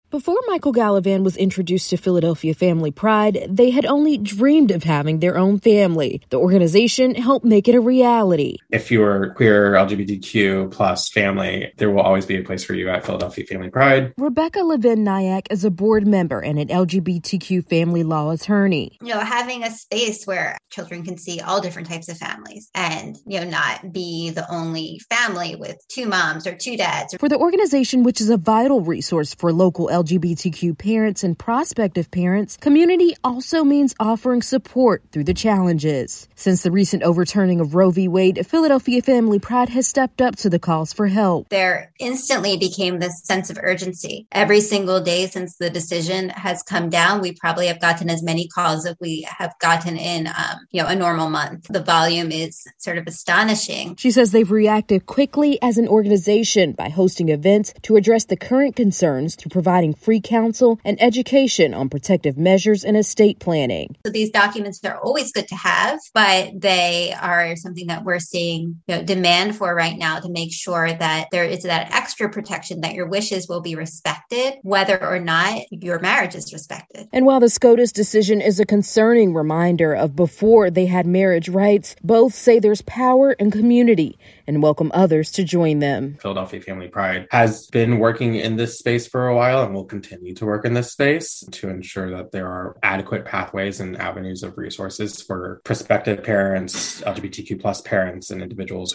Before Michael Gallivan was introduced to Philadelphia Family Pride, they had only dreamed of having their own family. The organization helped make it a reality. If you're queer, LGBTQ plus family, there will always be a place for you at Philadelphia Family Pride. Rebecca Levin-Nyack is a board member and an LGBTQ family law attorney. Having a space where children can see all different types of families and, not be the only family with two moms or two dads. For the organization, which is a vital resource for local LGBTQ parents and prospective parents, community also means offering support through the challenges. Since the recent overturning of Roe v. Wade, Philadelphia Family Pride has stepped up to the calls for help. There instantly became this sense of urgency. Every single day since the decision has come down, we probably have gotten as many calls as we have gotten in, a normal month. The volume is sort of astonishing. She says they've reacted quickly as an organization by hosting events to address the current concerns through providing free counsel and education on protective measures and estate planning. So these documents are always good to have, but they are something that we're seeing demand for right now to make sure that there is that extra protection that your wishes will be respected, whether or not your marriage is respected. And while the SCOTUS decision is a concerning reminder of before they had marriage rights, both say there's power in community and welcome others to join them. Philadelphia Family Pride has been working in this space for a while and will continue to work in this space to ensure that there are adequate pathways and avenues of resources for prospective parents, LGBTQ plus parents, and individuals.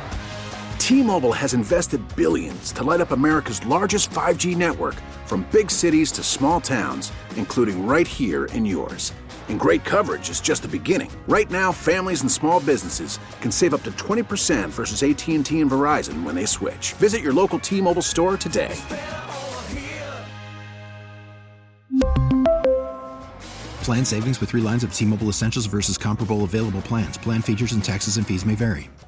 T-Mobile has invested billions to light up America's largest 5G network, from big cities to small towns, including right here in yours. And great coverage is just the beginning. Right now, families and small businesses can save up to 20% versus AT&T and Verizon when they switch. Visit your local T-Mobile store today. Plan savings with 3 lines of T-Mobile Essentials versus comparable available plans. Plan features and taxes and fees may vary.